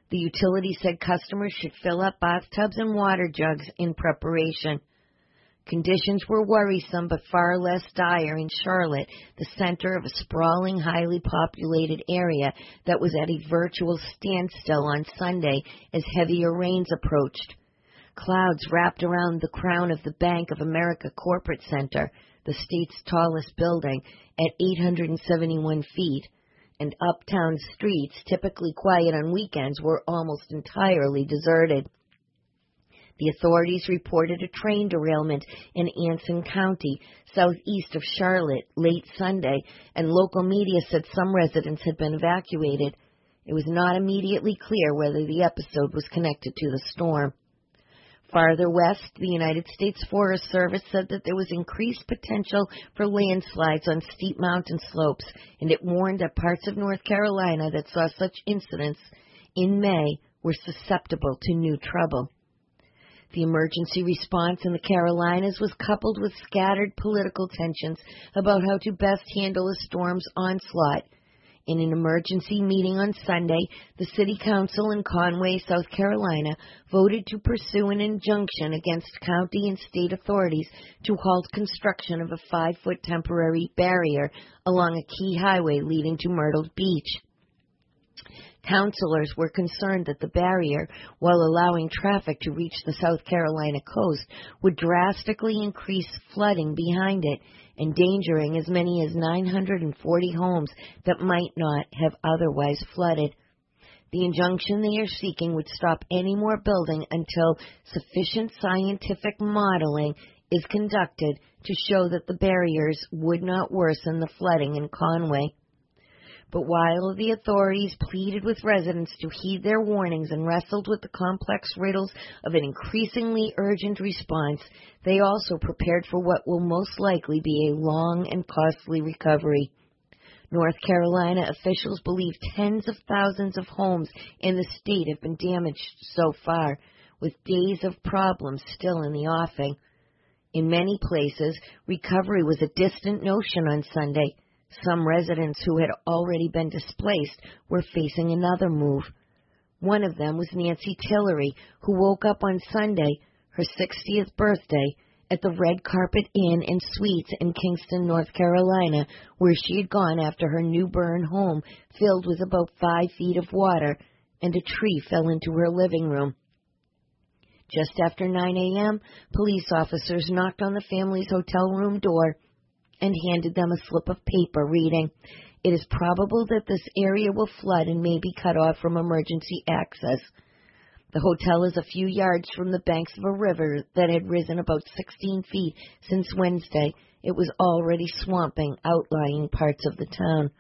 The utility said customers should fill up bathtubs and water jugs in preparation. Conditions were worrisome but far less dire in Charlotte, the center of a sprawling, highly populated area that was at a virtual standstill on Sunday as heavier rains approached. Clouds wrapped around the crown of the Bank of America Corporate Center, the state's tallest building, at 871 feet, and uptown streets, typically quiet on weekends, were almost entirely deserted. The authorities reported a train derailment in Anson County, southeast of Charlotte, late Sunday, and local media said some residents had been evacuated. It was not immediately clear whether the episode was connected to the storm. Farther west, the United States Forest Service said that there was increased potential for landslides on steep mountain slopes, and it warned that parts of North Carolina that saw such incidents in May were susceptible to new trouble. The emergency response in the Carolinas was coupled with scattered political tensions about how to best handle the storm's onslaught. In an emergency meeting on Sunday, the City Council in Conway, South Carolina, voted to pursue an injunction against county and state authorities to halt construction of a 5-foot temporary barrier along a key highway leading to Myrtle Beach. Councilors were concerned that the barrier, while allowing traffic to reach the South Carolina coast, would drastically increase flooding behind it, endangering as many as 940 homes that might not have otherwise flooded. The injunction they are seeking would stop any more building until sufficient scientific modeling is conducted to show that the barriers would not worsen the flooding in Conway. But while the authorities pleaded with residents to heed their warnings and wrestled with the complex riddles of an increasingly urgent response, they also prepared for what will most likely be a long and costly recovery. North Carolina officials believe tens of thousands of homes in the state have been damaged so far, with days of problems still in the offing. In many places, recovery was a distant notion on Sunday. Some residents who had already been displaced were facing another move. One of them was Nancy Tillery, who woke up on Sunday, her 60th birthday, at the Red Carpet Inn and Suites in Kingston, North Carolina, where she had gone after her New Bern home filled with about 5 feet of water and a tree fell into her living room. Just after 9 a.m., police officers knocked on the family's hotel room door and handed them a slip of paper reading, "It is probable that this area will flood and may be cut off from emergency access." The hotel is a few yards from the banks of a river that had risen about 16 feet since Wednesday. It was already swamping outlying parts of the town.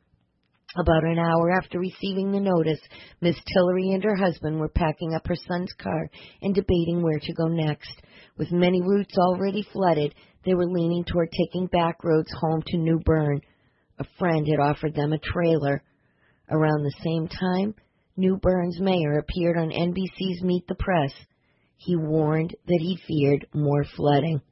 About an hour after receiving the notice, Miss Tillery and her husband were packing up her son's car and debating where to go next. With many routes already flooded, they were leaning toward taking back roads home to New Bern. A friend had offered them a trailer. Around the same time, New Bern's mayor appeared on NBC's Meet the Press. He warned that he feared more flooding.